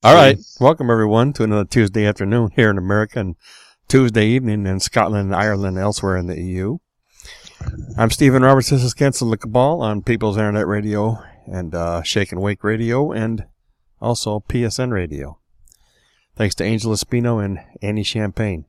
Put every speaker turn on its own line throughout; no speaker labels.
All right. Welcome, everyone, to another Tuesday afternoon here in America and Tuesday evening in Scotland, Ireland, and elsewhere in the EU. I'm Stephen Roberts. This is Cancel the Cabal on People's Internet Radio and Shake and Wake Radio and also PSN Radio. Thanks to Angel Espino and Annie Champagne.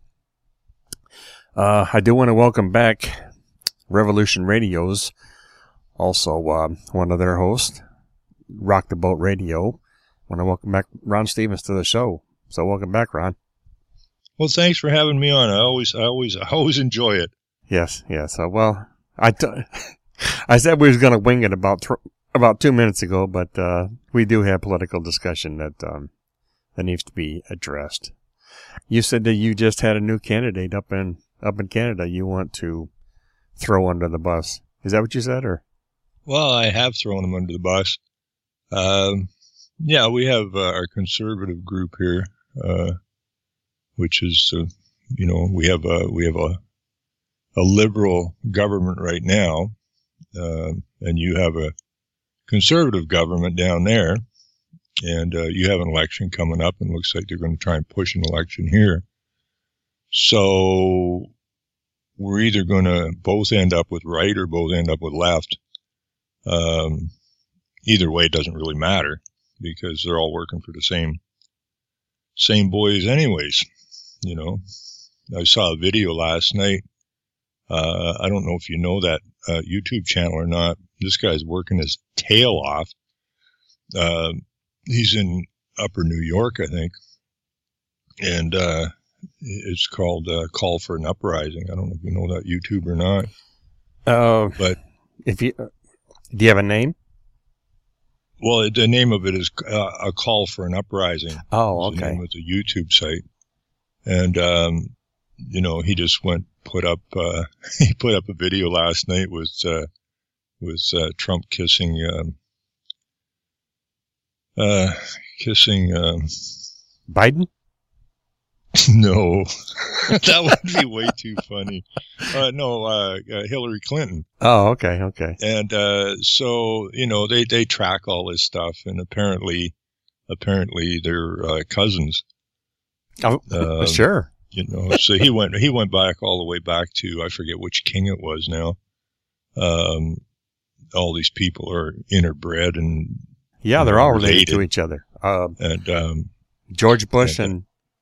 I do want to welcome back Revolution Radios, also one of their hosts, Rock the Boat Radio. I want to welcome back Ron Stevens to the show. So welcome back, Ron.
Well, thanks for having me on. I always enjoy it.
Yes. Well, I said we was going to wing it about 2 minutes ago, but we do have political discussion that needs to be addressed. You said that you just had a new candidate up in Canada you want to throw under the bus. Is that what you said, or?
Well, I have thrown him under the bus. Yeah, we have our conservative group here, which is, we have a liberal government right now, and you have a conservative government down there, and you have an election coming up, and it looks like they're going to try and push an election here. So we're either going to both end up with right or both end up with left. Either way, it doesn't really matter, because they're all working for the same boys anyways. I saw a video last night. I don't know if you know that YouTube channel or not. This guy's working his tail off. He's in Upper New York, I think. And it's called Call for an Uprising. I don't know if you know that YouTube or not. But
do you have a name?
Well, the name of it is A Call for an Uprising.
Oh,
okay.
Okay.
The name of the YouTube site. And, he just put up a video last night with Trump kissing
Biden?
No, that would be way too funny. Hillary Clinton.
Oh, okay.
And so they track all this stuff, and apparently they're cousins.
Oh, sure.
So he went back all the way back to, I forget which king it was now. All these people are interbred and
they're all related to each other. George Bush and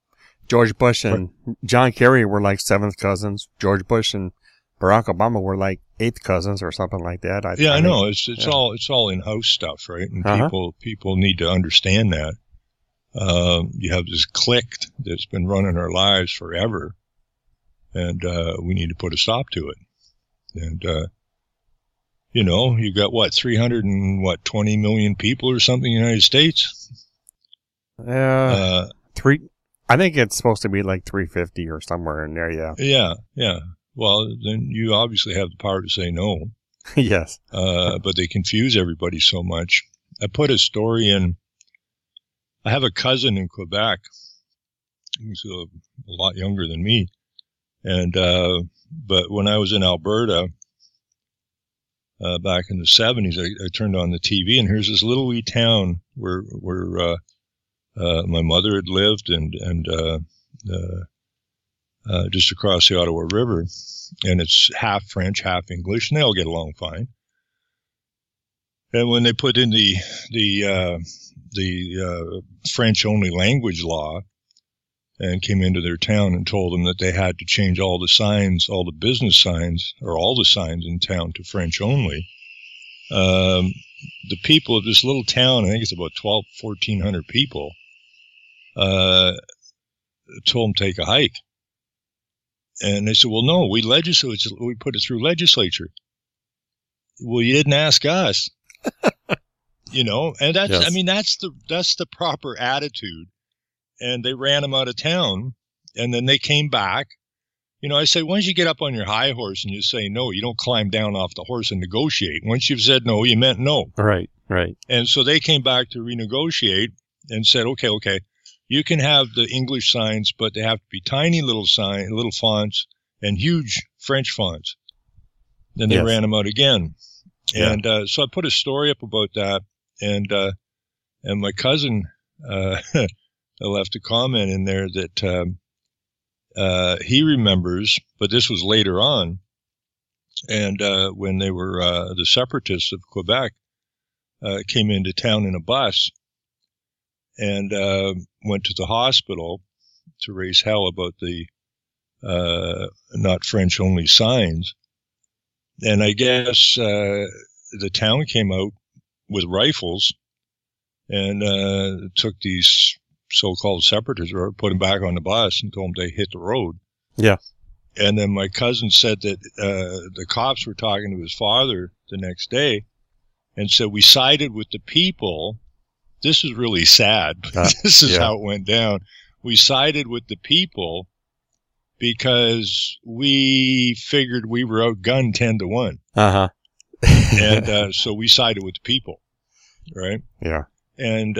John Kerry were like seventh cousins. George Bush and Barack Obama were like eighth cousins or something like that.
I know. It's all in-house stuff, right? And people need to understand that. You have this clique that's been running our lives forever, and we need to put a stop to it. And you got 320 million people or something in the United States.
I think it's supposed to be like 350 or somewhere in there. Yeah.
Yeah. Well, then you obviously have the power to say no.
Yes.
But they confuse everybody so much. I put a story in. I have a cousin in Quebec. He's a lot younger than me. And, but when I was in Alberta, back in the 70s, I turned on the TV, and here's this little wee town where my mother had lived, and just across the Ottawa River, and it's half French, half English, and they all get along fine. And when they put in the French only language law and came into their town and told them that they had to change all the signs, all the business signs, or all the signs in town to French only, the people of this little town, I think it's about 1,400 people, told them to take a hike. And they said, well, no, we put it through legislature. Well, you didn't ask us. And that's, yes. That's the proper attitude. And they ran them out of town, and then they came back. I say, once you get up on your high horse and you say no, you don't climb down off the horse and negotiate. Once you've said no, you meant no.
Right.
And so they came back to renegotiate and said, okay, you can have the English signs, but they have to be tiny little fonts and huge French fonts. Then they ran them out again. Yeah. And so I put a story up about that, and my cousin left a comment in there that he remembers, but this was later on, and when they were the separatists of Quebec came into town in a bus and went to the hospital to raise hell about the not French only signs. And I guess the town came out with rifles and took these so-called separatists, or put them back on the bus and told them they hit the road.
Yeah.
And then my cousin said that the cops were talking to his father the next day and said, we sided with the people. This is really sad, but this is how it went down. We sided with the people because we figured we were outgunned 10-1.
Uh-huh.
And so we sided with the people, right?
Yeah.
And,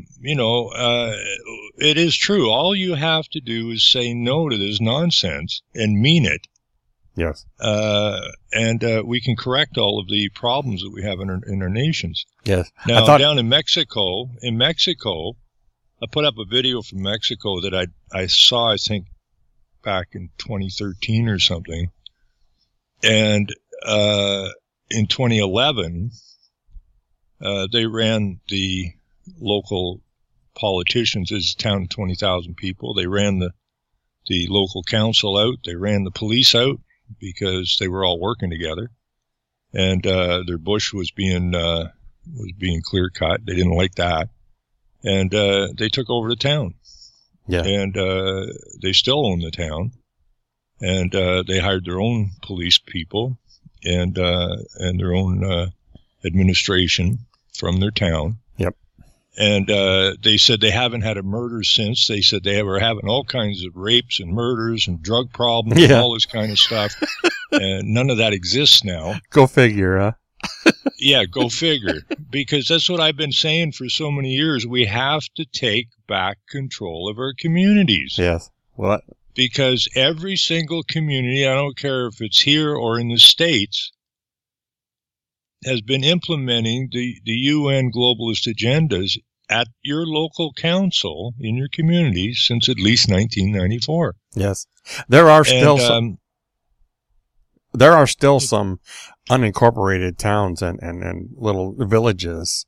it is true. All you have to do is say no to this nonsense and mean it.
Yes.
And we can correct all of the problems that we have in our nations.
Yes.
Now, down in Mexico, I put up a video from Mexico that I saw, I think, back in 2013 or something. And in 2011, they ran the local politicians. It's a town of 20,000 people. They ran the local council out. They ran the police out because they were all working together. And their bush was being clear cut. They didn't like that. And they took over the town.
Yeah.
And they still own the town. And they hired their own police people and their own administration from their town.
Yep.
And they said they haven't had a murder since. They said they were having all kinds of rapes and murders and drug problems and all this kind of stuff. And none of that exists now.
Go figure, huh?
Yeah, go figure. Because that's what I've been saying for so many years. We have to take back control of our communities.
Yes. Well,
because every single community, I don't care if it's here or in the States, has been implementing the UN globalist agendas at your local council in your community since at least 1994.
Yes. There are still some unincorporated towns and little villages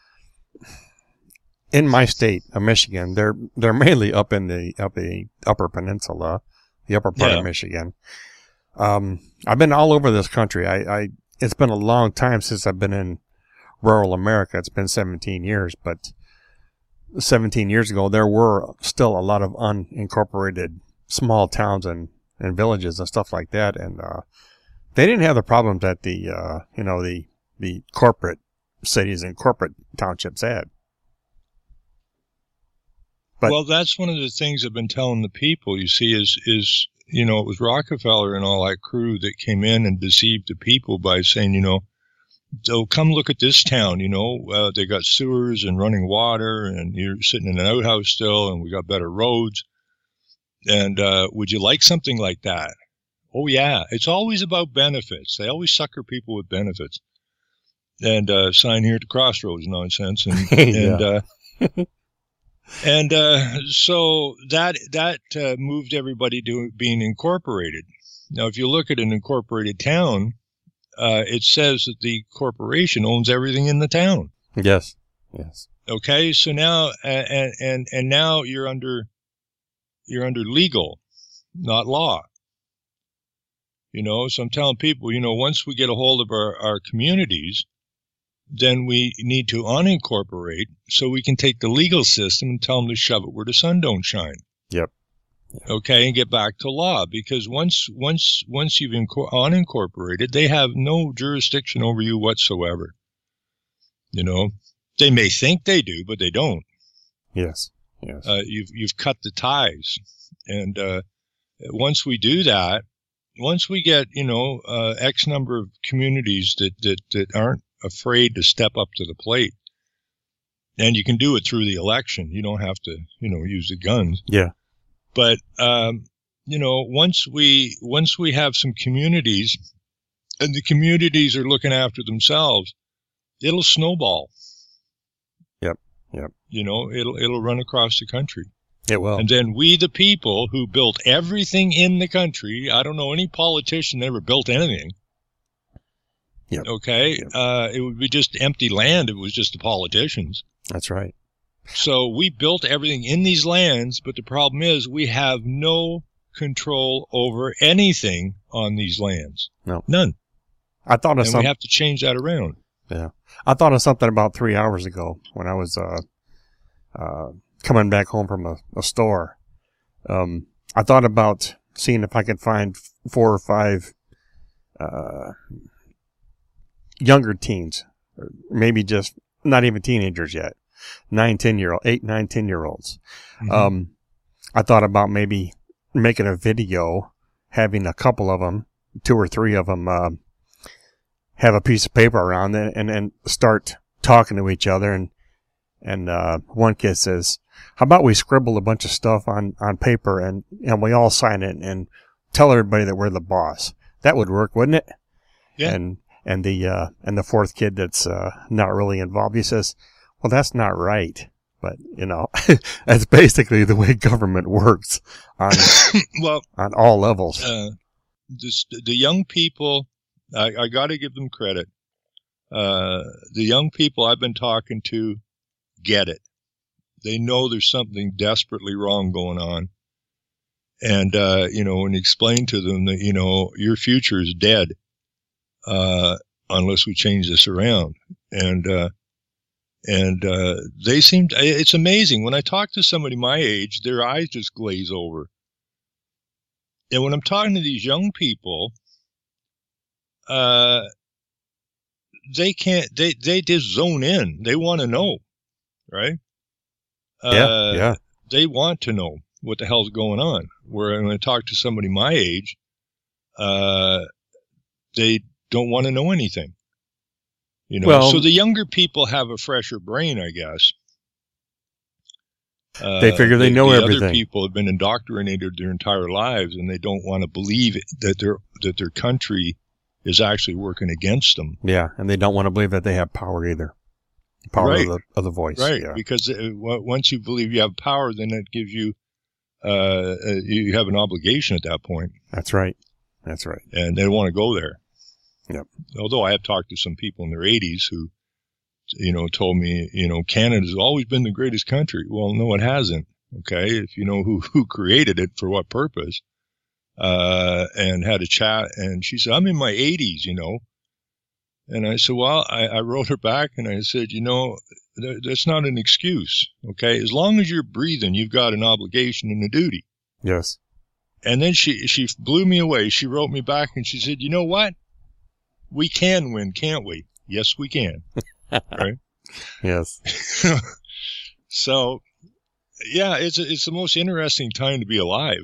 in my state of Michigan. They're mainly up in the upper peninsula, the upper part of Michigan. I've been all over this country. It's been a long time since I've been in rural America. It's been 17 years, but 17 years ago, there were still a lot of unincorporated small towns and villages and stuff like that. And, they didn't have the problems that the corporate cities and corporate townships had. But,
well, that's one of the things I've been telling the people, you see, is it was Rockefeller and all that crew that came in and deceived the people by saying, oh, come look at this town, they got sewers and running water and you're sitting in an outhouse still and we got better roads. And would you like something like that? Oh, yeah. It's always about benefits. They always sucker people with benefits. And sign here at the crossroads nonsense. And so that moved everybody to being incorporated. Now, if you look at an incorporated town, it says that the corporation owns everything in the town.
Yes. Yes.
Okay. So now, and now you're under legal, not law. So I'm telling people, once we get a hold of our communities, then we need to unincorporate so we can take the legal system and tell them to shove it where the sun don't shine.
Yep.
Okay, and get back to law, because once you've unincorporated, they have no jurisdiction over you whatsoever. They may think they do, but they don't.
Yes. Yes.
You've cut the ties, and once we do that, once we get X number of communities that aren't afraid to step up to the plate, and you can do it through the election. You don't have to use the guns.
Yeah.
But once we have some communities, and the communities are looking after themselves, it'll snowball.
Yep. Yep.
It'll run across the country.
It will.
And then we, the people who built everything in the country, I don't know any politician that ever built anything.
Yep.
Okay. Yep. It would be just empty land if it was just the politicians.
That's right.
So we built everything in these lands, but the problem is we have no control over anything on these lands.
No.
None.
I thought of
and we have to change that around.
Yeah. I thought of something about 3 hours ago when I was coming back home from a store. I thought about seeing if I could find 4 or 5 younger teens, or maybe just not even teenagers yet, 8, 9, 10-year-olds. Mm-hmm. I thought about maybe making a video, having a couple of them, 2 or 3 of them, have a piece of paper around it and start talking to each other. And one kid says, how about we scribble a bunch of stuff on paper and we all sign it and tell everybody that we're the boss? That would work, wouldn't it?
Yeah.
And the fourth kid that's not really involved, he says, well, that's not right. But, that's basically the way government works on on all levels.
The young people, I got to give them credit. The young people I've been talking to get it. They know there's something desperately wrong going on. And, when you explain to them that, your future is dead, unless we change this around. And they seem, it's amazing. When I talk to somebody my age, their eyes just glaze over. And when I'm talking to these young people, they just zone in. They want to know, right?
Yeah.
They want to know what the hell's going on. Where when I talk to somebody my age, they don't want to know anything. So the younger people have a fresher brain, I guess.
They figure they know everything.
Other people have been indoctrinated their entire lives, and they don't want to believe that their country is actually working against them.
Yeah, and they don't want to believe that they have power either. Power
right.
of the voice.
Right,
yeah.
Because once you believe you have power, then that gives you you have an obligation at that point.
That's right.
And they want to go there.
Yep.
Although I have talked to some people in their 80s who, told me, Canada's always been the greatest country. Well, no, it hasn't. Okay. If you know who created it for what purpose, and had a chat, and she said, I'm in my 80s, And I said, well, I wrote her back and I said, that's not an excuse. Okay. As long as you're breathing, you've got an obligation and a duty.
Yes.
And then she blew me away. She wrote me back and she said, you know what? We can win, can't we? Yes, we can. Right?
Yes.
So, yeah, it's the most interesting time to be alive,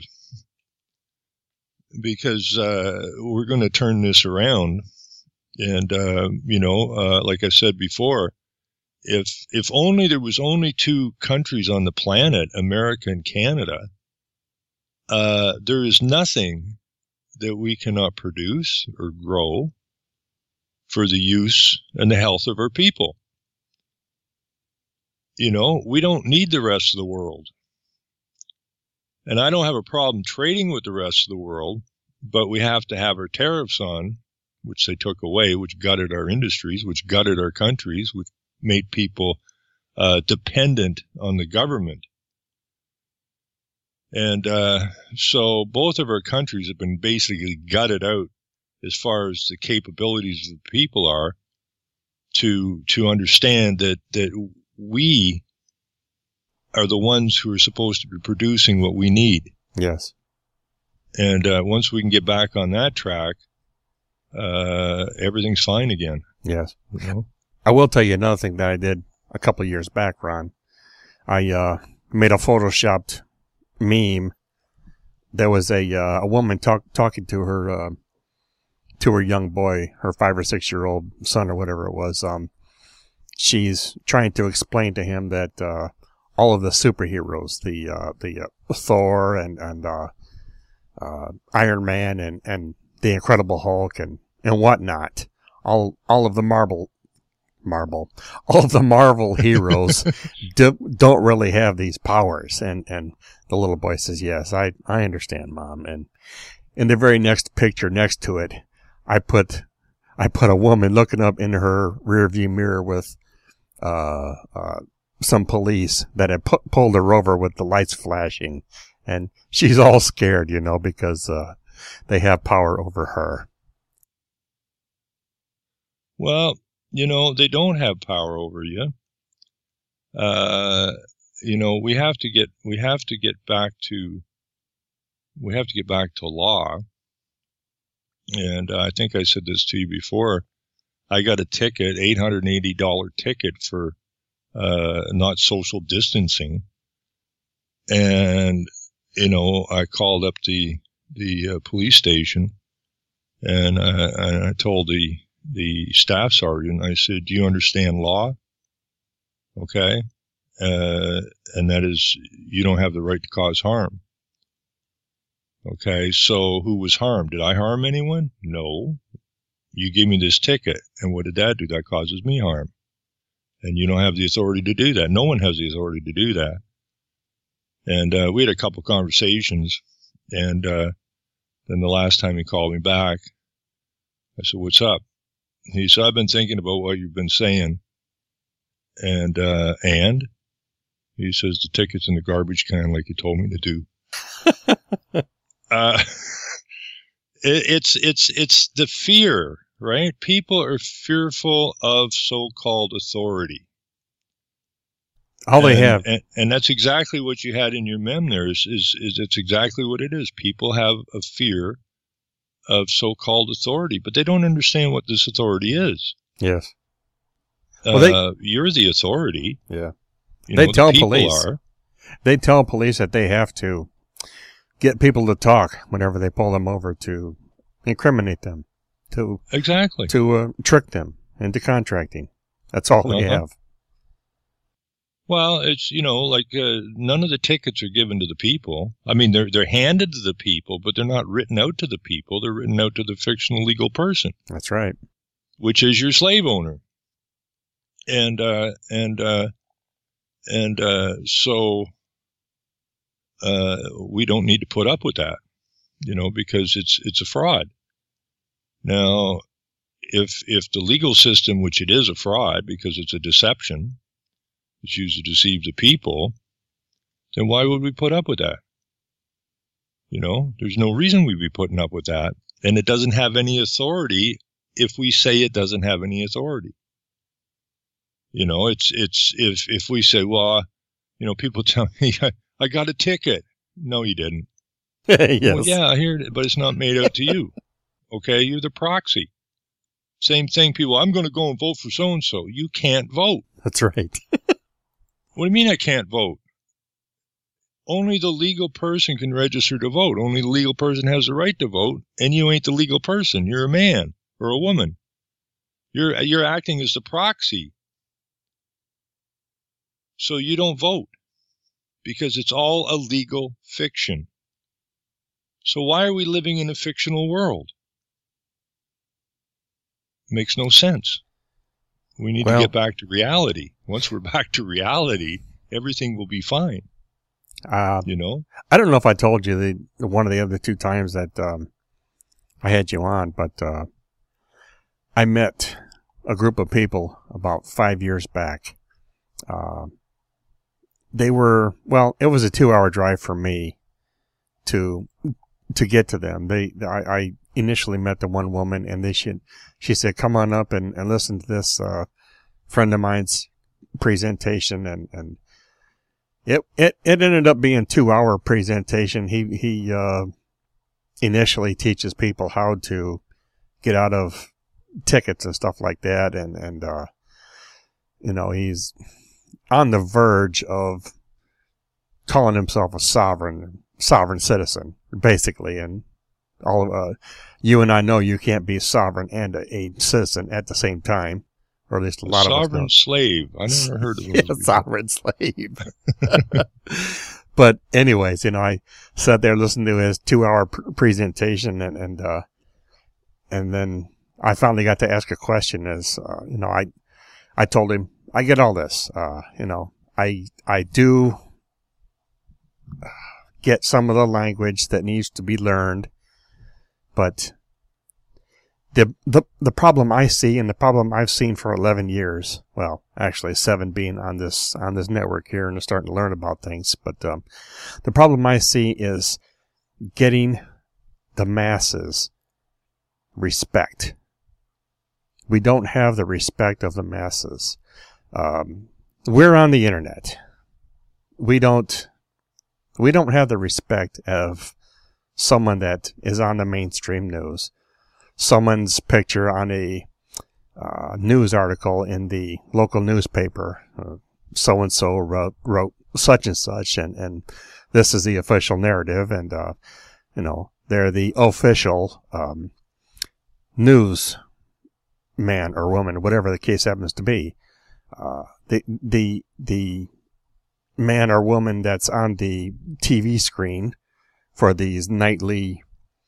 because we're going to turn this around. And, like I said before, if only there was only 2 countries on the planet, America and Canada, there is nothing that we cannot produce or grow for the use and the health of our people. We don't need the rest of the world. And I don't have a problem trading with the rest of the world, but we have to have our tariffs on, which they took away, which gutted our industries, which gutted our countries, which made people dependent on the government. And so both of our countries have been basically gutted out as far as the capabilities of the people are to understand that we are the ones who are supposed to be producing what we need.
Yes.
And once we can get back on that track, everything's fine again.
Yes. I will tell you another thing that I did a couple of years back, Ron. I made a photoshopped meme. There was a woman talking to her young boy, her 5 or 6 year old son or whatever it was. She's trying to explain to him that all of the superheroes, the Thor and Iron Man and the Incredible Hulk and whatnot, all of the Marvel Marvel. All the Marvel heroes don't really have these powers. And the little boy says, yes, I understand, Mom. And in the very next picture next to it, I put a woman looking up in her rearview mirror with some police that had pulled her over with the lights flashing, and she's all scared, because they have power over her.
Well, they don't have power over you. We have to get back to law. And I think I said this to you before. I got a ticket, $880 ticket for not social distancing. And, I called up the police station, and I told the staff sergeant, I said, do you understand law? Okay. And that is, you don't have the right to cause harm. Okay, so who was harmed? Did I harm anyone? No. You gave me this ticket, and what did that do? That causes me harm. And you don't have the authority to do that. No one has the authority to do that. And we had a couple conversations, and then the last time he called me back, I said, what's up? He said, I've been thinking about what you've been saying. And he says, the ticket's in the garbage can like you told me to do. It's the fear, right? People are fearful of so-called authority.
All they have.
And that's exactly what you had in your mem there is it's exactly what it is. People have a fear of so-called authority, but they don't understand what this authority is.
Yes. Well,
you're the authority.
Yeah. They tell police.
Are.
They tell police that they have to get people to talk whenever they pull them over to incriminate them, to trick them into contracting. That's all they have.
Well, it's none of the tickets are given to the people. I mean, they're handed to the people, but they're not written out to the people. They're written out to the fictional legal person.
That's right.
Which is your slave owner. So we don't need to put up with that, because it's a fraud. Now, if the legal system, which it is a fraud because it's a deception, it's used to deceive the people, then why would we put up with that? There's no reason we'd be putting up with that. And it doesn't have any authority if we say it doesn't have any authority. It's if we say, well, people tell me I got a ticket. No, you didn't.
Yes.
Well, yeah, I hear it, but it's not made out to you. Okay, you're the proxy. Same thing, people, I'm going to go and vote for so-and-so. You can't vote.
That's right.
What do you mean I can't vote? Only the legal person can register to vote. Only the legal person has the right to vote, and you ain't the legal person. You're a man or a woman. You're acting as the proxy. So you don't vote because it's all a legal fiction. So why are we living in a fictional world? Makes no sense. We need to get back to reality. Once we're back to reality, everything will be fine.
I don't know if I told you one of the other two times that I had you on, but I met a group of people about 5 years back. They were, it was a 2-hour drive for me to get to them. I initially met the one woman, and she said, come on up and listen to this friend of mine's presentation, and it ended up being a 2-hour presentation. He initially teaches people how to get out of tickets and stuff like that, and he's on the verge of calling himself a sovereign citizen, basically. And all of you and I know you can't be sovereign and a citizen at the same time, or at least a lot of us don't.
Sovereign slave. I never heard of those.
Yeah, sovereign slave. But anyways, I sat there listening to his 2-hour presentation, and then I finally got to ask a question. I I told him, I get all this. I do get some of the language that needs to be learned, but the problem I see, and the problem I've seen for 11 years, well, actually 7 being on this network here and starting to learn about things, but the problem I see is getting the masses respect. We don't have the respect of the masses. We're on the internet. We don't have the respect of someone that is on the mainstream news. Someone's picture on a news article in the local newspaper. So-and-so wrote such and such, and this is the official narrative, and, they're the official news man or woman, whatever the case happens to be. The man or woman that's on the TV screen for these nightly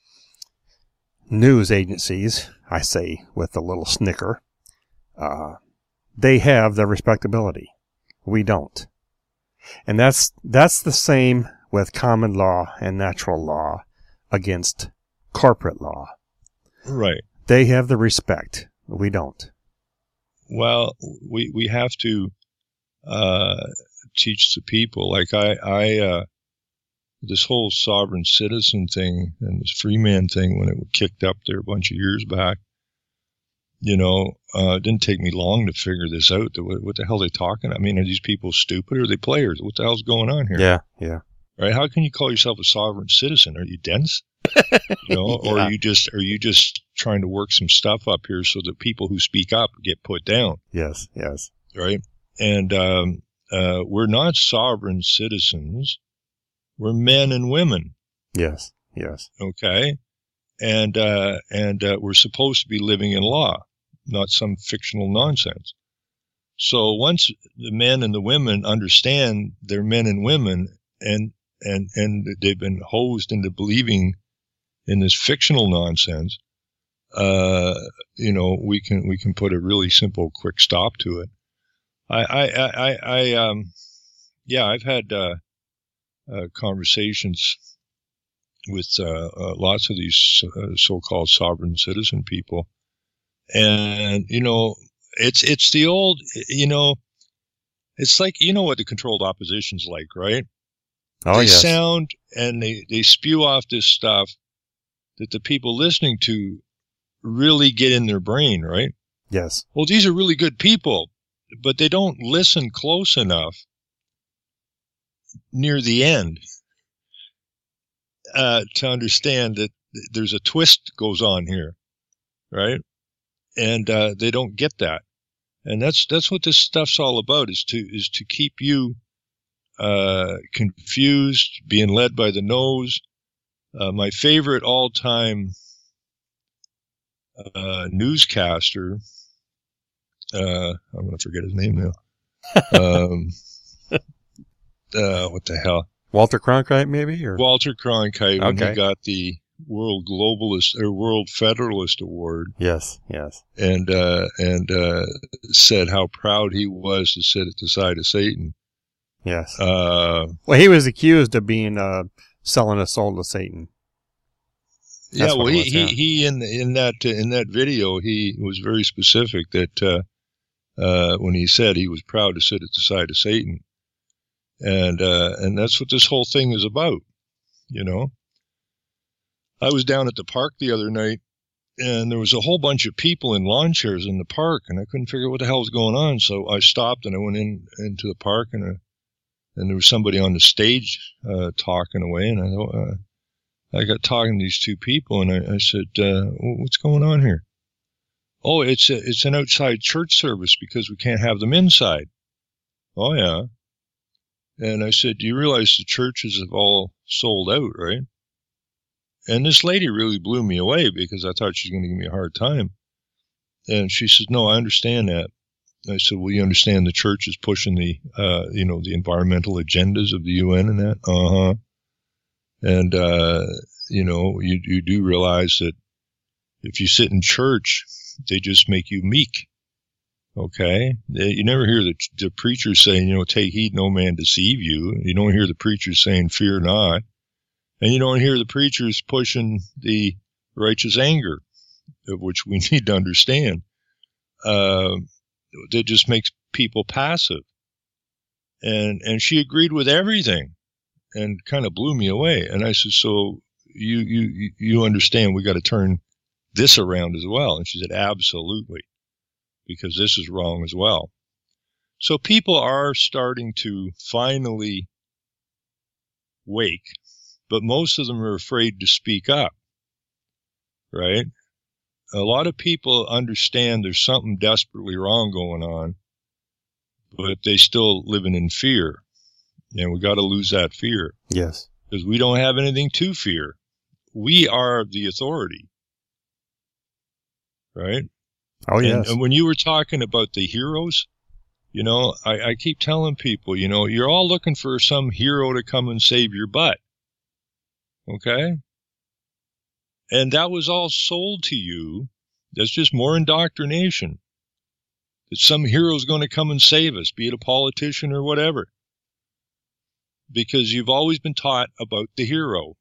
news agencies, I say with a little snicker, they have the respectability. We don't. And that's the same with common law and natural law against corporate law.
Right.
They have the respect. We don't.
Well, we have to teach the people. Like I this whole sovereign citizen thing and this free man thing, when it was kicked up there a bunch of years back, it didn't take me long to figure this out. What the hell are they talking? I mean, are these people stupid or are they players? What the hell's going on here?
Yeah.
Right? How can you call yourself a sovereign citizen? Are you dense?
Yeah.
Or are you just trying to work some stuff up here so that people who speak up get put down?
Yes.
Right? And we're not sovereign citizens. We're men and women.
Yes.
Okay? And we're supposed to be living in law, not some fictional nonsense. So once the men and the women understand they're men and women, and they've been hosed into believing in this fictional nonsense, we can put a really simple, quick stop to it. I've had conversations with lots of these so-called sovereign citizen people, and it's the old, it's like, what the controlled opposition's like, right?
Oh,
they
yes.
sound and they spew off this stuff that the people listening to really get in their brain, right?
Yes.
Well, these are really good people, but they don't listen close enough near the end to understand that there's a twist goes on here, right? And they don't get that. And that's what this stuff's all about, is to keep you confused, being led by the nose. My favorite all-time newscaster, I'm going to forget his name now. What the hell?
Walter Cronkite, maybe? Or
Walter Cronkite, when
Okay.
he got the World Globalist or World Federalist Award.
Yes.
And said how proud he was to sit at the side of Satan.
Yes.
Well,
he was accused of being selling his soul to Satan. That's what it was,
he in that video, he was very specific that when he said he was proud to sit at the side of Satan, and that's what this whole thing is about. I was down at the park the other night, and there was a whole bunch of people in lawn chairs in the park, and I couldn't figure out what the hell was going on. So I stopped and I went into the park, and there was somebody on the stage talking away, and I got talking to these two people, and I said, "What's going on here?" "Oh, it's an outside church service because we can't have them inside." "Oh yeah." And I said, "Do you realize the churches have all sold out, right?" And this lady really blew me away because I thought she was going to give me a hard time. And she said, "No, I understand that." I said, "Well, you understand the church is pushing the environmental agendas of the UN and that?" "Uh-huh." And, you do realize that if you sit in church, they just make you meek. Okay? You never hear the preacher saying, take heed no man deceive you. You don't hear the preachers saying, fear not. And you don't hear the preachers pushing the righteous anger, of which we need to understand. That just makes people passive. And she agreed with everything and kind of blew me away. And I said, so you understand we got to turn this around as well? And she said, absolutely, because this is wrong as well. So people are starting to finally wake, but most of them are afraid to speak up, right? A lot of people understand there's something desperately wrong going on, but they still living in fear. And we got to lose that fear.
Yes.
Because we don't have anything to fear. We are the authority. Right?
Oh, yes.
And when you were talking about the heroes, I keep telling people, you're all looking for some hero to come and save your butt. Okay? And that was all sold to you. That's just more indoctrination. That some hero is going to come and save us, be it a politician or whatever. Because you've always been taught about the hero.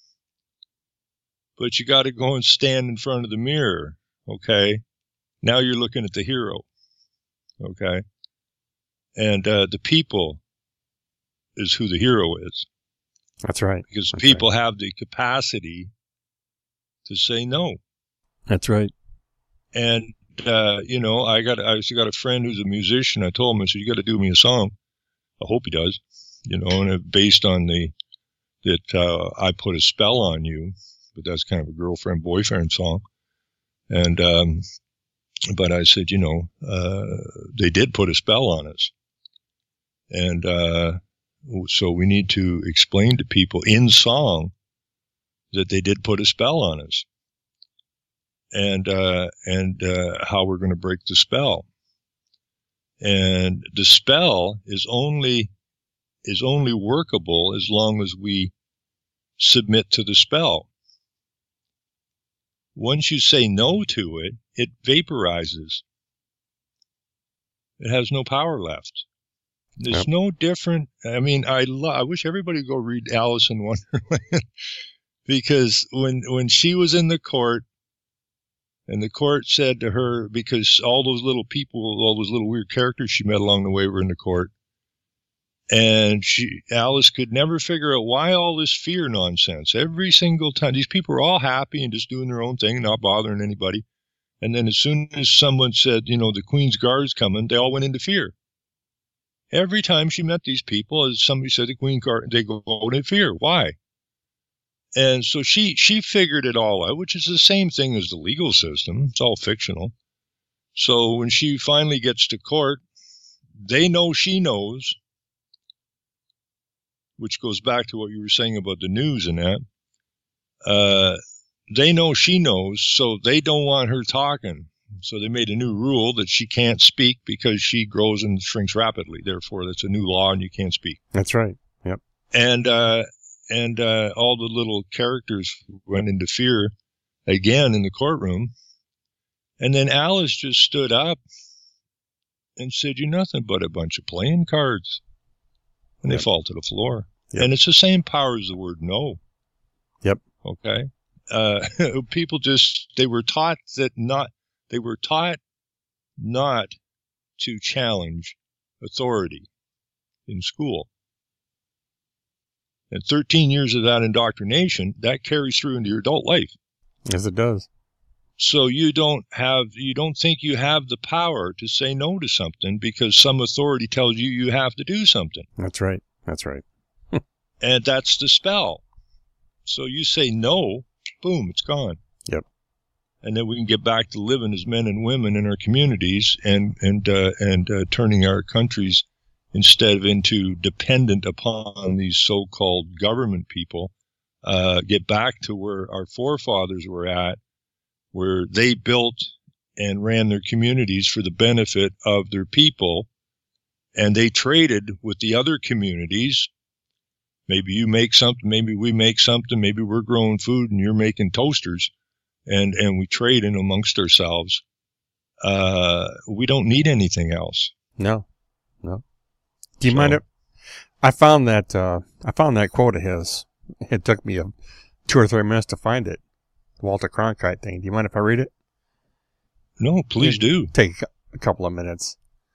But you got to go and stand in front of the mirror. Okay? Now you're looking at the hero. Okay? And the people is who the hero is.
That's right.
Because people have the capacity to say no.
That's right.
And, I got a friend who's a musician. I told him, I said, you got to do me a song. I hope he does, and based on that I put a spell on you, but that's kind of a girlfriend boyfriend song. And, but I said, they did put a spell on us. And, so we need to explain to people in song that they did put a spell on us. And how we're going to break the spell. And the spell is only workable as long as we submit to the spell. Once you say no to it, it vaporizes. It has no power left. It's no different. I mean, I wish everybody would go read Alice in Wonderland because when she was in the court, and the court said to her, because all those little people, all those little weird characters she met along the way were in the court, and Alice could never figure out why all this fear nonsense. Every single time, these people were all happy and just doing their own thing, not bothering anybody. And then as soon as someone said, the Queen's Guard's coming, they all went into fear. Every time she met these people, as somebody said, the Queen's Guard, they go into fear. Why? And so she figured it all out, which is the same thing as the legal system. It's all fictional. So when she finally gets to court, they know she knows, which goes back to what you were saying about the news and that. They know she knows, so they don't want her talking. So they made a new rule that she can't speak because she grows and shrinks rapidly. Therefore, that's a new law and you can't speak.
That's right. Yep.
And all the little characters went into fear again in the courtroom. And then Alice just stood up and said, you're nothing but a bunch of playing cards. And they fall to the floor. Yep. And it's the same power as the word no.
Yep.
Okay. People they were taught not to challenge authority in school. And 13 years of that indoctrination, that carries through into your adult life.
Yes, it does.
So you don't think you have the power to say no to something because some authority tells you have to do something.
That's right. That's right.
And that's the spell. So you say no, boom, it's gone.
Yep.
And then we can get back to living as men and women in our communities and turning our countries instead of into dependent upon these so-called government people, get back to where our forefathers were at, where they built and ran their communities for the benefit of their people, and they traded with the other communities. Maybe you make something, maybe we make something, maybe we're growing food and you're making toasters, and we trade in amongst ourselves. we don't need anything else.
No. Do you mind if I found that quote of his? It took me 2 or 3 minutes to find it. The Walter Cronkite thing. Do you mind if I read it?
No, please do.
Take a couple of minutes.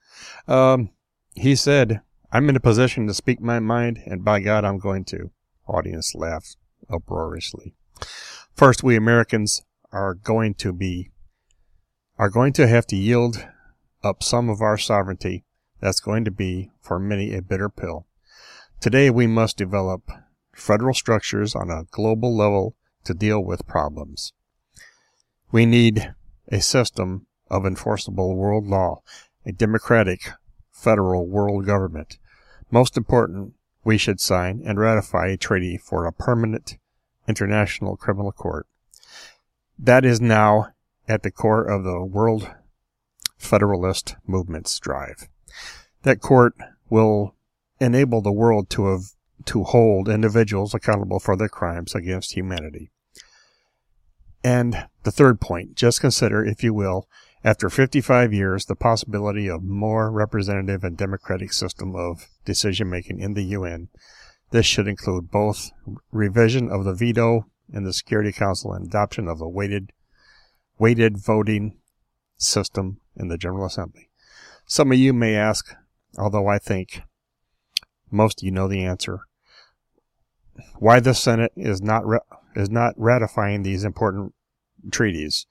He said, "I'm in a position to speak my mind, and by God, I'm going to." Audience laughed uproariously. "First, we Americans are going to have to yield up some of our sovereignty. That's going to be, for many, a bitter pill. Today, we must develop federal structures on a global level to deal with problems. We need a system of enforceable world law, a democratic federal world government. Most important, we should sign and ratify a treaty for a permanent international criminal court. That is now at the core of the World Federalist movement's drive. That court will enable the world to hold individuals accountable for their crimes against humanity. And the third point, just consider, if you will, after 55 years, the possibility of more representative and democratic system of decision-making in the UN. This should include both revision of the veto in the Security Council and adoption of a weighted voting system in the General Assembly. Some of you may ask, although I think most of you know the answer, why the Senate is not ratifying these important treaties.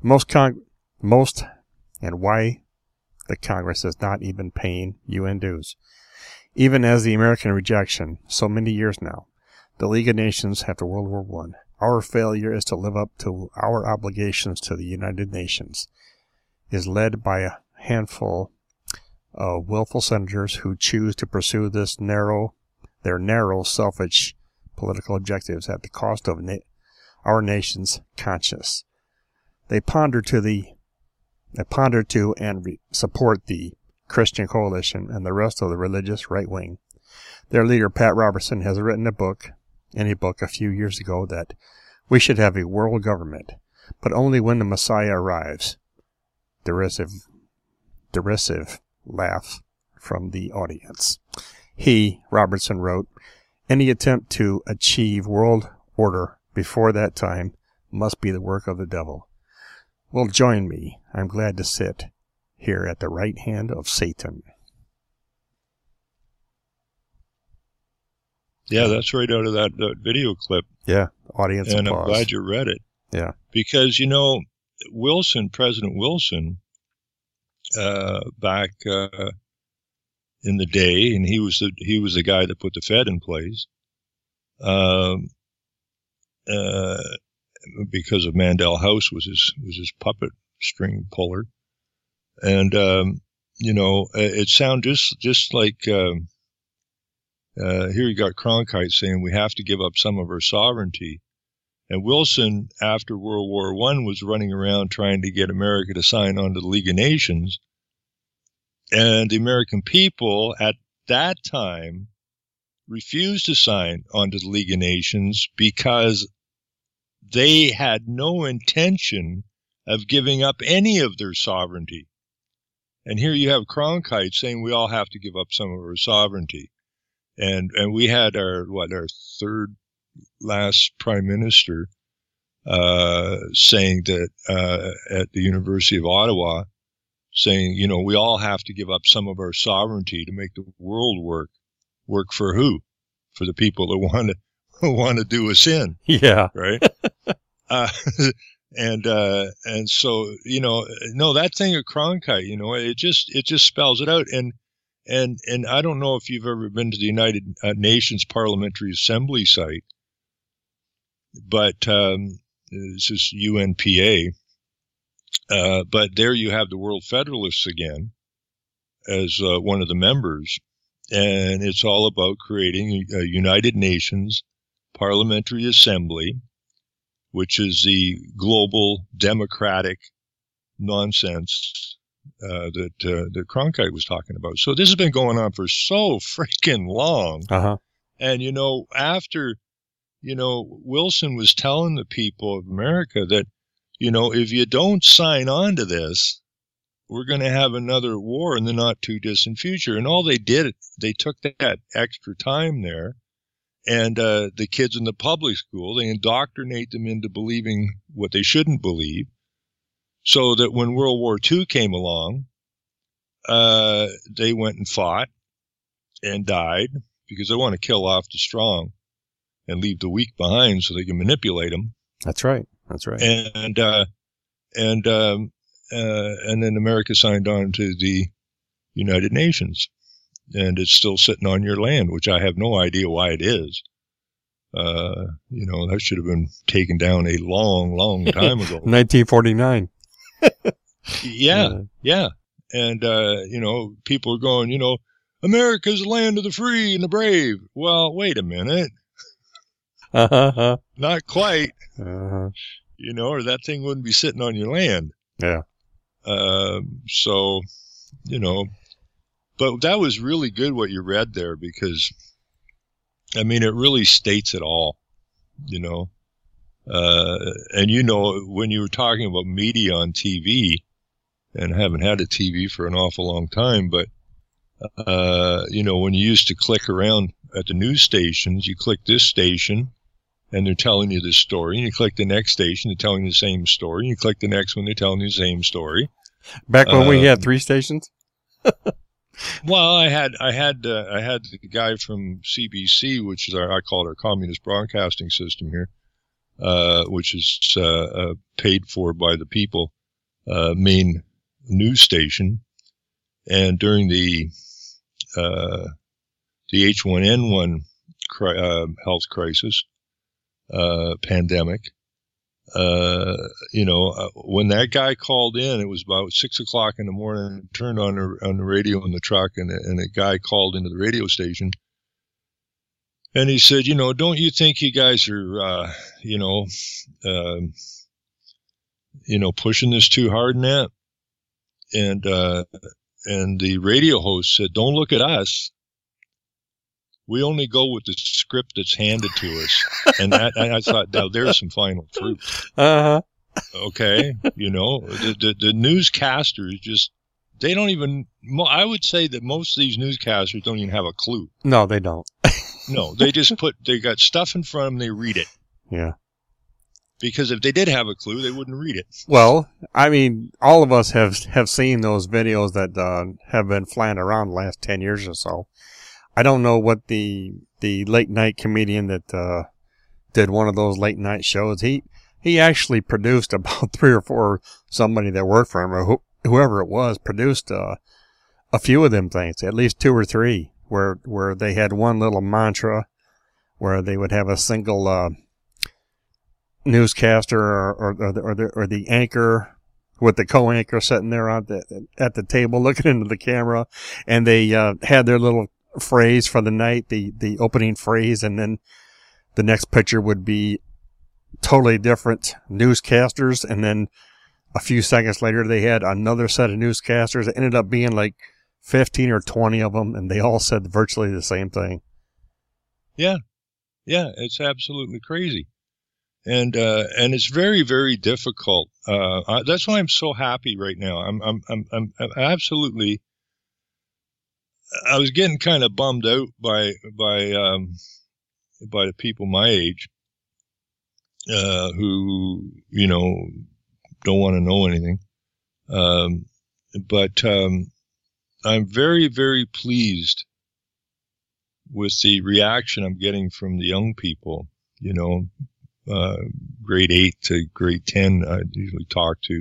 And why the Congress is not even paying UN dues. Even as the American rejection, so many years now, the League of Nations after World War I, our failure is to live up to our obligations to the United Nations, is led by a handful of willful senators who choose to pursue their narrow, selfish political objectives at the cost of our nation's conscience. They ponder to and support the Christian Coalition and the rest of the religious right wing. Their leader, Pat Robertson, has written a book a few years ago that we should have a world government, but only when the Messiah arrives. Derisive laugh from the audience. He, Robertson, wrote, "Any attempt to achieve world order before that time must be the work of the devil. Well, join me. I'm glad to sit here at the right hand of Satan."
Yeah, that's right out of that video clip.
Yeah, audience
and
applause.
I'm glad you read it.
Yeah.
Because, President Wilson, back in the day, and he was the guy that put the Fed in place, because of Mandel House was his puppet string puller, and it sounds just like here you got Cronkite saying we have to give up some of our sovereignty, and Wilson after World War I was running around trying to get America to sign on to the League of Nations, and the American people at that time refused to sign on to the League of Nations because they had no intention of giving up any of their sovereignty. And here you have Cronkite saying we all have to give up some of our sovereignty. And we had our third last prime minister saying that at the University of Ottawa, saying, we all have to give up some of our sovereignty to make the world work. Work for who? For the people that want to do us in.
Yeah.
Right. And so, no, that thing of Cronkite, it just spells it out. And I don't know if you've ever been to the United Nations Parliamentary Assembly site, but this is UNPA. But there you have the World Federalists again as one of the members, and it's all about creating a United Nations Parliamentary Assembly, which is the global democratic nonsense that Cronkite was talking about. So this has been going on for so freaking long.
Uh-huh.
And, after, Wilson was telling the people of America that, if you don't sign on to this, we're going to have another war in the not too distant future. And all they did, they took that extra time there, and the kids in the public school, they indoctrinate them into believing what they shouldn't believe, so that when World War II came along, they went and fought and died because they want to kill off the strong and leave the weak behind so they can manipulate them.
That's right. That's right.
And then America signed on to the United Nations, and it's still sitting on your land, which I have no idea why it is. That should have been taken down a long, long time ago.
1949.
Yeah. And, people are going, America's the land of the free and the brave. Well, wait a minute. Not quite. Or that thing wouldn't be sitting on your land.
Yeah.
But that was really good what you read there, because, it really states it all, and when you were talking about media on TV, and I haven't had a TV for an awful long time, but, when you used to click around at the news stations, you click this station, and they're telling you this story, and you click the next station, they're telling you the same story, and you click the next one, they're telling you the same story.
Back when we had 3 stations?
Well, I had the guy from CBC, which is I call it our communist broadcasting system here, which is paid for by the people, main news station, and during the H1N1 health crisis, pandemic, when that guy called in, it was about 6:00 in the morning, turned on the radio in the truck, and a guy called into the radio station, and he said, don't you think you guys are, pushing this too hard in that? And the radio host said, don't look at us. We only go with the script that's handed to us. And I thought, now there's some final truth. Okay. The newscasters just, they don't even, I would say that most of these newscasters don't even have a clue.
No, they don't.
No, they just they got stuff in front of them, they read it.
Yeah.
Because if they did have a clue, they wouldn't read it.
Well, all of us have seen those videos that have been flying around the last 10 years or so. I don't know what the late night comedian that did one of those late night shows. He actually produced about 3 or 4, somebody that worked for him or whoever it was produced a few of them things, at least 2 or 3, where they had one little mantra where they would have a single newscaster or the anchor with the co-anchor sitting there at the table looking into the camera, and they had their little phrase for the night, the opening phrase, and then the next picture would be totally different newscasters, and then a few seconds later they had another set of newscasters. It ended up being like 15 or 20 of them, and they all said virtually the same thing. Yeah, it's absolutely crazy, and it's very, very difficult. That's why I'm so happy right now. I'm absolutely. I was getting kind of bummed out by the people my age, who, don't want to know anything. But I'm very, very pleased with the reaction I'm getting from the young people, grade 8 to grade 10, I usually talk to.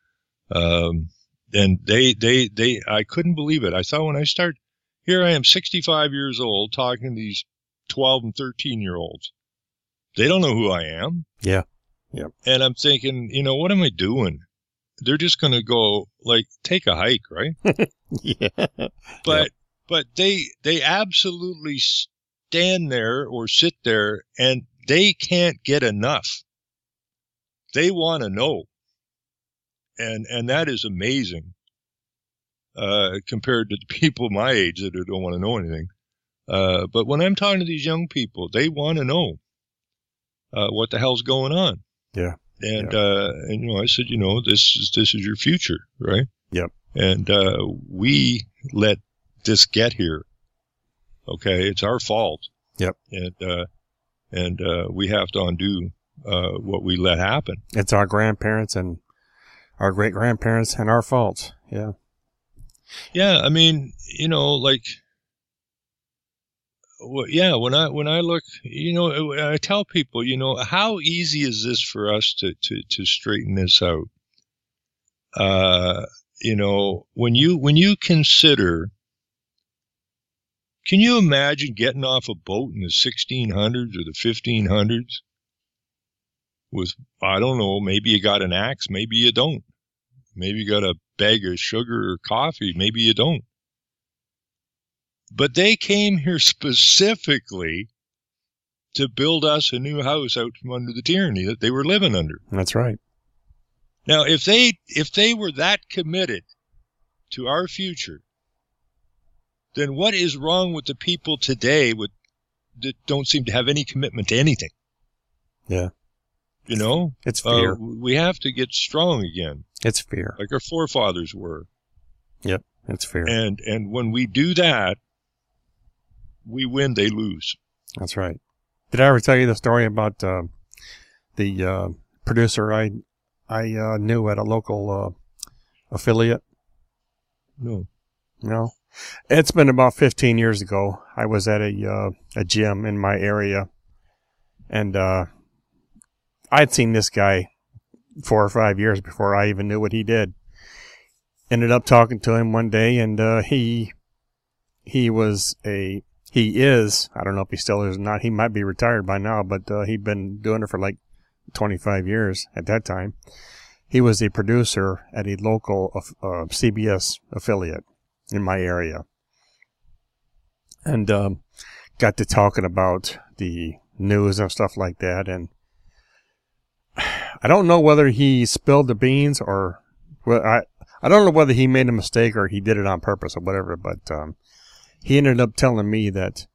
And I couldn't believe it. I thought when I start, here I am 65 years old talking to these 12 and 13-year-olds. They don't know who I am. Yeah. Yep. And I'm thinking, what am I doing? They're just going to go, take a hike, right? Yeah. But they absolutely stand there or sit there, and they can't get enough. They want to know. And that is amazing. Compared to the people my age that don't want to know anything. But when I'm talking to these young people, they want to know what the hell's going on. Yeah. And I said, this is your future, right? Yep.
And we let this get here. Okay, it's our fault.
Yep.
And we have to undo what we let happen.
It's our grandparents and our great-grandparents and our faults. Yeah.
Yeah, I mean, you know, like, well, yeah, when I look, you know, I tell people, you know, how easy is this for us to straighten this out? You know, when you consider, can you imagine getting off a boat in the 1600s or the 1500s with, I don't know, maybe you got an axe, maybe you don't. Maybe you got a bag of sugar or coffee, maybe you don't. But they came here specifically to build us a new house out from under the tyranny that they were living under.
That's right.
Now, if they were that committed to our future, then what is wrong with the people today that don't seem to have any commitment to anything?
Yeah.
You know?
It's fear.
We have to get strong again.
It's fear.
Like our forefathers were.
Yep. It's fear.
And when we do that, we win, they lose.
That's right. Did I ever tell you the story about the producer I knew at a local affiliate?
No.
No. It's been about 15 years ago. I was at a gym in my area, and I'd seen this guy 4 or 5 years before I even knew what he did. Ended up talking to him one day, and he is, I don't know if he still is or not, he might be retired by now, but he'd been doing it for like 25 years at that time. He was a producer at a local CBS affiliate in my area. And got to talking about the news and stuff like that. And I don't know whether he spilled the beans or I don't know whether he made a mistake or he did it on purpose or whatever, but he ended up telling me that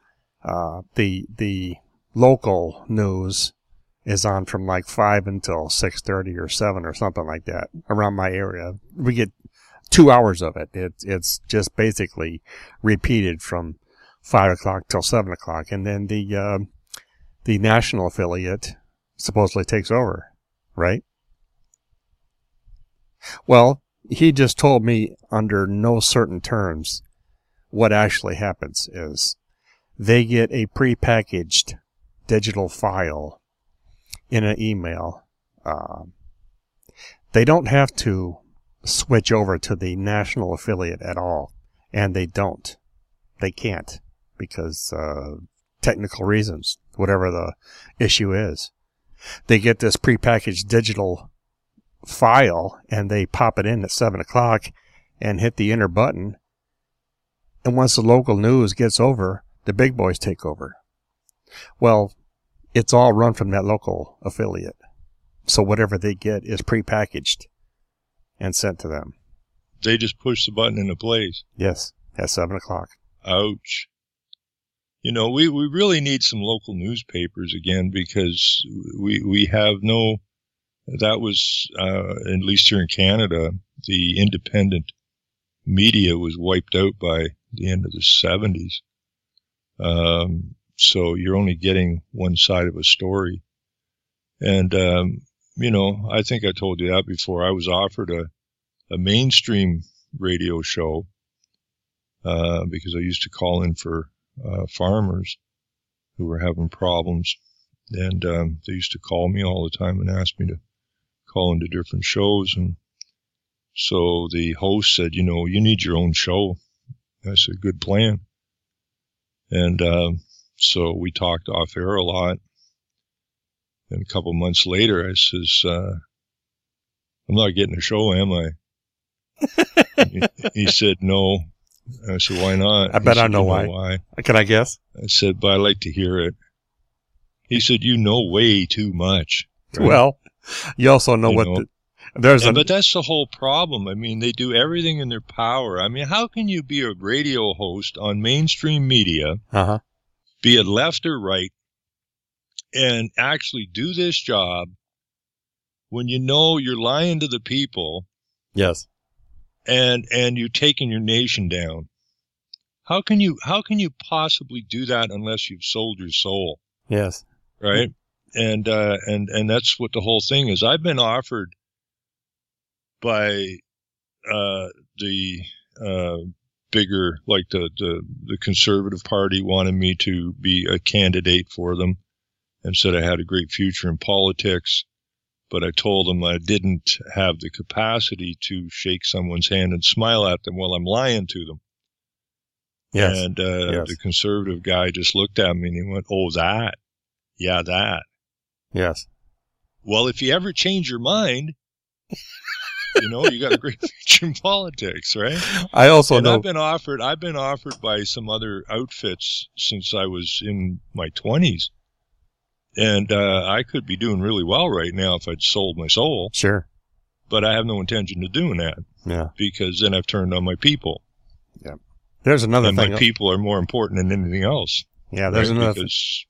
the local news is on from like 5 until 6:30 or 7 or something like that around my area. We get 2 hours of it. It's just basically repeated from 5 o'clock till 7 o'clock, and then the national affiliate supposedly takes over, right? Well, he just told me under no certain terms what actually happens is they get a prepackaged digital file in an email. They don't have to switch over to the national affiliate at all, and they don't. They can't because technical reasons, whatever the issue is. They get this prepackaged digital file, and they pop it in at 7 o'clock and hit the enter button. And once the local news gets over, the big boys take over. Well, it's all run from that local affiliate. So whatever they get is prepackaged and sent to them.
They just push the button into place.
Yes, at 7 o'clock.
Ouch. You know, we really need some local newspapers again because we have no, that was, at least here in Canada, the independent media was wiped out by the end of the 70s. So you're only getting one side of a story. And, you know, I think I told you that before. I was offered a mainstream radio show, because I used to call in for, farmers who were having problems. And, they used to call me all the time and ask me to call into different shows. And so the host said, you know, you need your own show. I said, good plan. And, so we talked off air a lot. And a couple months later, I says, I'm not getting a show, am I? He said, no. I said, why not?
I bet I know why. Can I guess?
I said, but I like to hear it. He said, you know way too much.
Right? Well, you also know
but that's the whole problem. I mean, they do everything in their power. I mean, how can you be a radio host on mainstream media, be it left or right, and actually do this job when you know you're lying to the people?
Yes.
and you're taking your nation down. How can you possibly do that unless you've sold your soul?
Yes.
Right. And that's what the whole thing is. I've been offered by the bigger, like the Conservative Party wanted me to be a candidate for them and said I had a great future in politics. But I told them I didn't have the capacity to shake someone's hand and smile at them while I'm lying to them.
Yes.
And the conservative guy just looked at me and he went, "Oh, that? Yeah, that."
Yes.
Well, if you ever change your mind, you got a great future in politics, right?
I also know.
I've been offered by some other outfits since I was in my 20s. And I could be doing really well right now if I'd sold my soul.
Sure.
But I have no intention of doing that.
Yeah.
Because then I've turned on my people.
Yeah. There's another thing.
My people are more important than anything else.
Yeah, there's
right?
another
because,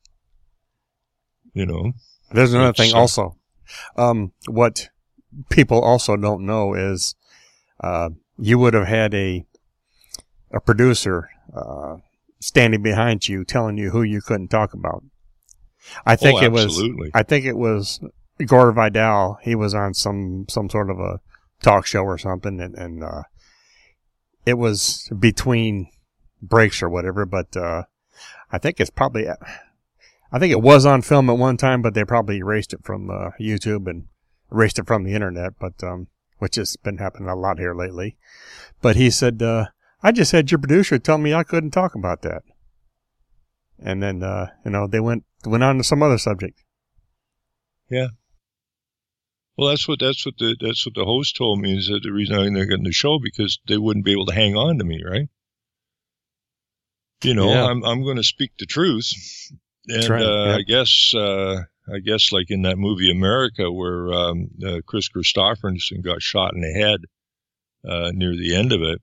There's another thing also. What people also don't know is you would have had a producer standing behind you telling you who you couldn't talk about. I think it was Gore Vidal. He was on some sort of a talk show or something, and it was between breaks or whatever. But I think it was on film at one time, but they probably erased it from YouTube and erased it from the internet. But which has been happening a lot here lately. But he said, "I just had your producer tell me I couldn't talk about that." And then they went on to some other subject.
Yeah. Well, that's what the host told me, is that the reason I didn't get in the show because they wouldn't be able to hang on to me, right? I'm going to speak the truth, and right. I guess like in that movie America, where Chris Christopherson got shot in the head near the end of it,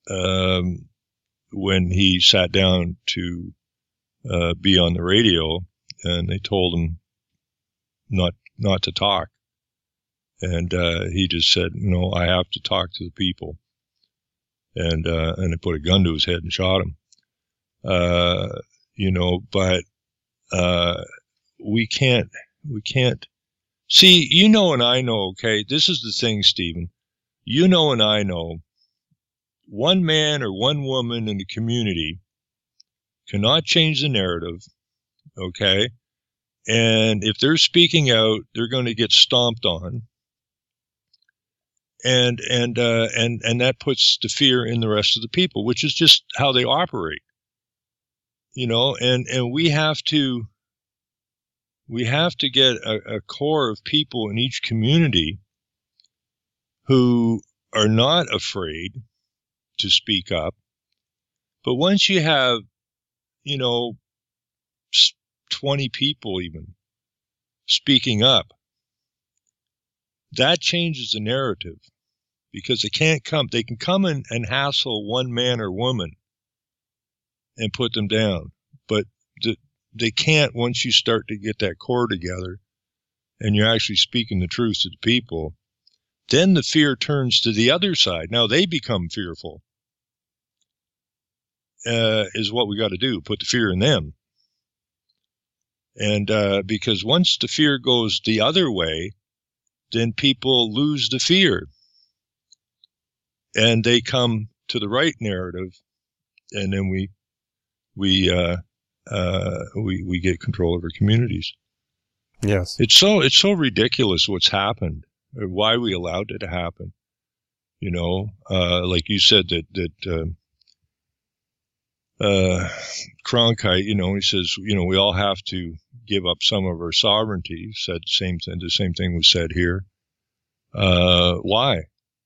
when he sat down to be on the radio, and they told him not to talk. And he just said, "No, I have to talk to the people." And they put a gun to his head and shot him. But we can't see, and I know, okay, this is the thing, Stephen, and I know one man or one woman in the community cannot change the narrative, okay? And if they're speaking out, they're going to get stomped on. And that puts the fear in the rest of the people, which is just how they operate, and we have to get a core of people in each community who are not afraid to speak up. But once you have, 20 people even speaking up, that changes the narrative, because they can come in and hassle one man or woman and put them down. But they can't, once you start to get that core together and you're actually speaking the truth to the people, then the fear turns to the other side. Now they become fearful, is what we got to do, put the fear in them. And because once the fear goes the other way, then people lose the fear and they come to the right narrative, and then we get control of our communities.
Yes.
It's so ridiculous what's happened, or why we allowed it to happen. Like you said that Cronkite, he says, we all have to give up some of our sovereignty. Said the same thing was said here. Why?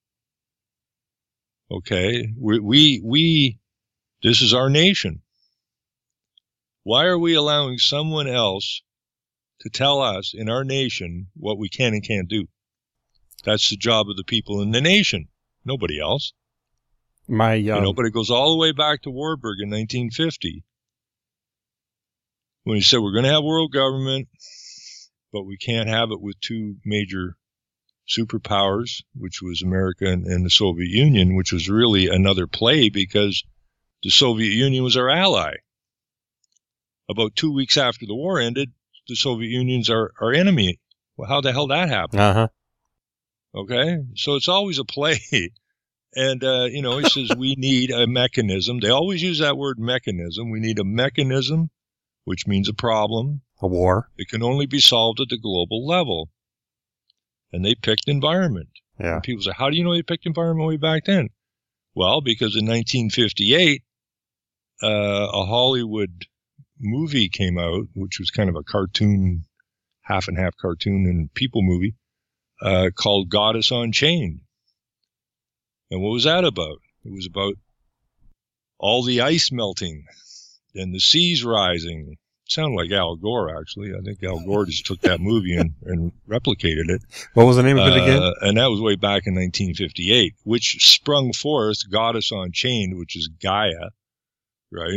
Okay, we this is our nation. Why are we allowing someone else to tell us in our nation what we can and can't do? That's the job of the people in the nation, nobody else. But it goes all the way back to Warburg in 1950, when he said we're going to have world government, but we can't have it with two major superpowers, which was America and the Soviet Union, which was really another play because the Soviet Union was our ally. About 2 weeks after the war ended, the Soviet Union's our enemy. Well, how the hell that happened?
Uh-huh.
Okay, so it's always a play. And, he says we need a mechanism. They always use that word mechanism. We need a mechanism, which means a problem.
A war.
It can only be solved at the global level. And they picked environment.
Yeah.
And people say, how do you know they picked environment way back then? Well, because in 1958, a Hollywood movie came out, which was kind of a cartoon, half and half cartoon and people movie, called Goddess Unchained. And what was that about? It was about all the ice melting and the seas rising. It sounded like Al Gore, actually. I think Al Gore just took that movie and replicated it.
What was the name of it again?
And that was way back in 1958, which sprung forth Goddess Unchained, which is Gaia, right?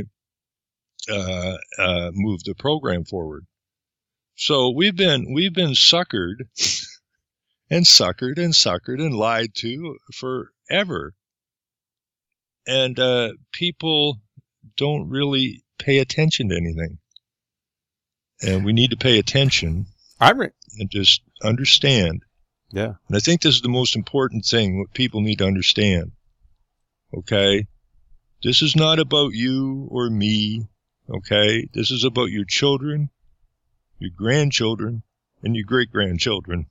Moved the program forward. So we've been suckered and suckered and suckered and lied to forever. And people don't really pay attention to anything. And we need to pay attention and just understand.
Yeah.
And I think this is the most important thing, what people need to understand. Okay? This is not about you or me. Okay? This is about your children, your grandchildren, and your great-grandchildren.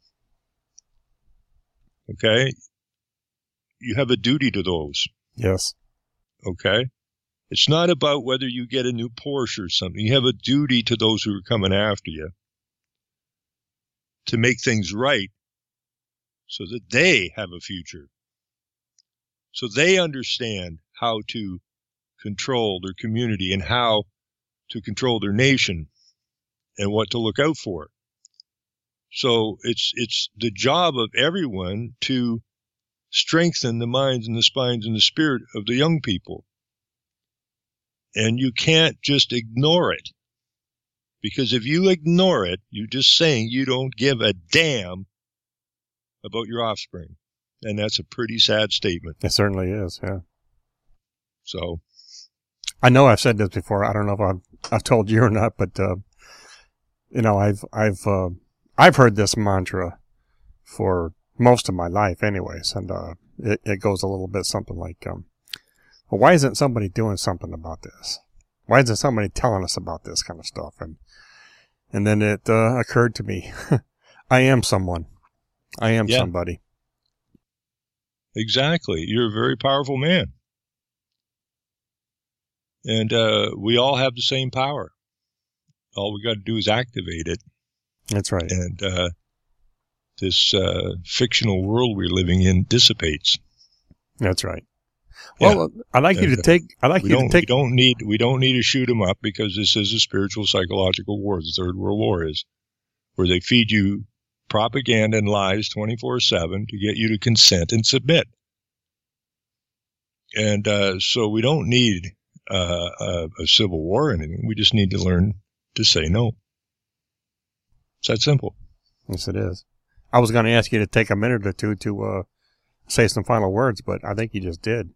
Okay? You have a duty to those.
Yes.
Okay? It's not about whether you get a new Porsche or something. You have a duty to those who are coming after you to make things right so that they have a future. So they understand how to control their community and how to control their nation and what to look out for. So it's the job of everyone to strengthen the minds and the spines and the spirit of the young people. And you can't just ignore it. Because if you ignore it, you're just saying you don't give a damn about your offspring. And that's a pretty sad statement.
It certainly is, yeah.
So.
I know I've said this before. I don't know if I've told you or not, but, I've heard this mantra for most of my life anyways. And, it goes a little bit something like, well, why isn't somebody doing something about this? Why isn't somebody telling us about this kind of stuff? And then it occurred to me, I am someone. I am somebody.
Exactly. You're a very powerful man. And we all have the same power. All we got to do is activate it.
That's right.
And this fictional world we're living in dissipates.
That's right. Well, yeah. I'd like you to take. We
don't need to shoot them up because this is a spiritual psychological war. The Third World War is, where they feed you propaganda and lies 24/7 to get you to consent and submit. And so we don't need a civil war or anything. We just need to learn to say no. It's that simple.
Yes, it is. I was going to ask you to take a minute or two to say some final words, but I think you just did.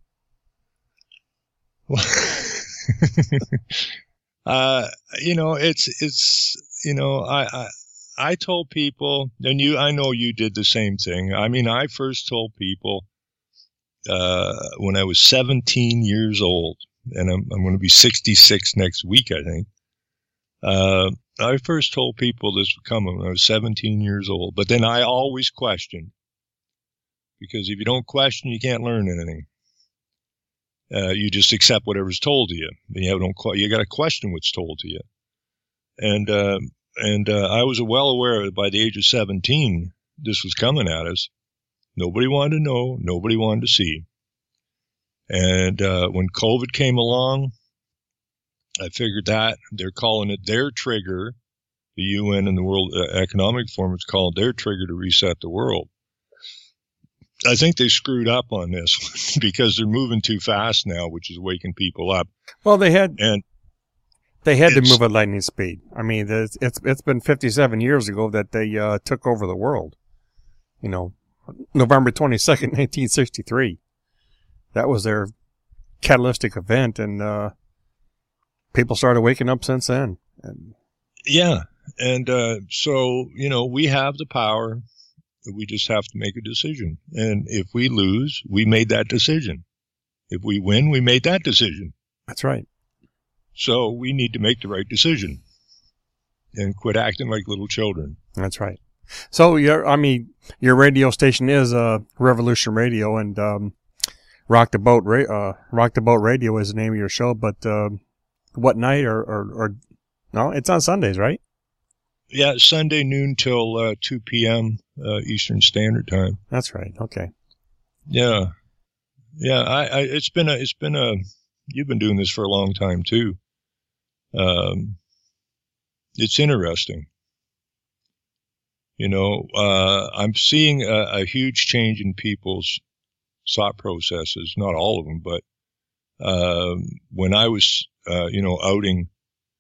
I told people, and I know you did the same thing. I mean, I first told people when I was 17 years old, and I'm going to be 66 next week, I think. I first told people this would come when I was 17 years old, but then I always questioned, because if you don't question, you can't learn anything. You just accept whatever's told to you. You got to question what's told to you. And I was well aware that by the age of 17, this was coming at us. Nobody wanted to know. Nobody wanted to see. And when COVID came along, I figured that they're calling it their trigger. The UN and the World Economic Forum is calling their trigger to reset the world. I think they screwed up on this because they're moving too fast now, which is waking people up.
Well, they had to move at lightning speed. I mean, it's been 57 years ago that they took over the world. you know, November 22nd, 1963. That was their catalytic event, and people started waking up since then.
Yeah. And so, you know, we have the power. We just have to make a decision. And if we lose, we made that decision. If we win, we made that decision.
That's right.
So we need to make the right decision and quit acting like little children.
That's right. So your radio station is Revolution Radio, and Rock the Boat Radio is the name of your show. But what night or no? It's on Sundays, right?
Yeah, Sunday noon till 2 p.m. Eastern Standard Time.
That's right. Okay.
Yeah. It's been a. You've been doing this for a long time too. It's interesting. You know, I'm seeing a huge change in people's thought processes. Not all of them, but when I was, outing,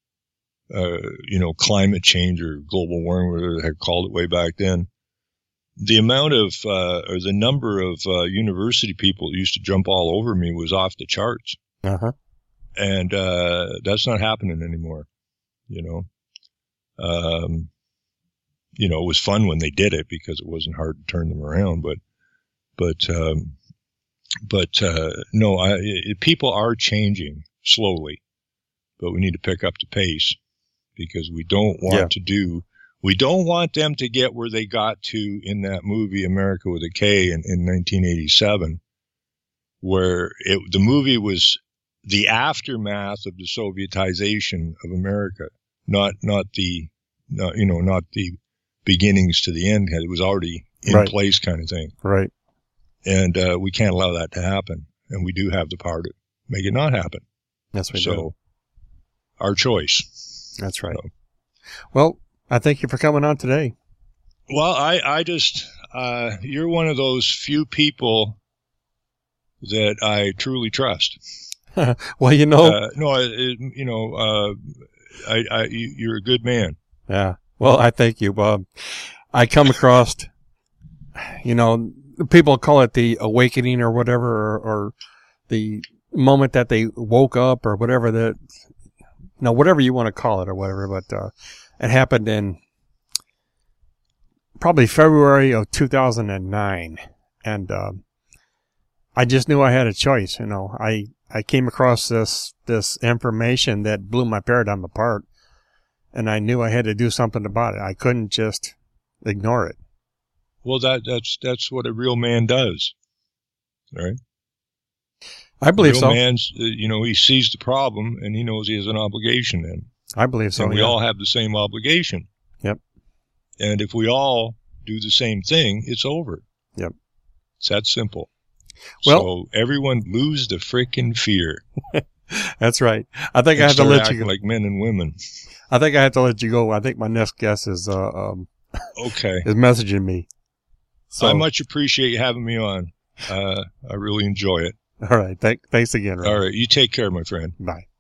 climate change or global warming, whatever they had called it way back then, the amount of, or the number of university people who used to jump all over me was off the charts.
Uh-huh.
And that's not happening anymore, you know. It was fun when they did it because it wasn't hard to turn them around, but no, people are changing slowly, but we need to pick up the pace because we don't want them to get where they got to in that movie America with a K in 1987, where the movie was the aftermath of the Sovietization of America, not the beginnings to the end. It was already in place kind of thing.
Right.
And we can't allow that to happen. And we do have the power to make it not happen.
Yes, we do.
So, our choice.
That's right. So, well, I thank you for coming on today.
Well, I just, you're one of those few people that I truly trust.
Well,
you're a good man.
Yeah. Well, I thank you, Bob. I come across, people call it the awakening or whatever, or the moment that they woke up or whatever whatever you want to call it or whatever. But it happened in probably February of 2009, and I just knew I had a choice. I came across this information that blew my paradigm apart. And I knew I had to do something about it. I couldn't just ignore it.
Well, that's what a real man does, right?
I believe so.
A real man's, he sees the problem and he knows he has an obligation then.
I believe so.
And we all have the same obligation.
Yep.
And if we all do the same thing, it's over.
Yep.
It's that simple.
Well,
so everyone lose the frickin' fear.
That's right. I think I have to let you go.
Like men and women.
I think I have to let you go. I think my next guest is
okay.
is messaging me. So
I much appreciate you having me on. I really enjoy it.
All right. Thanks again, Robert.
All right. You take care, my friend.
Bye.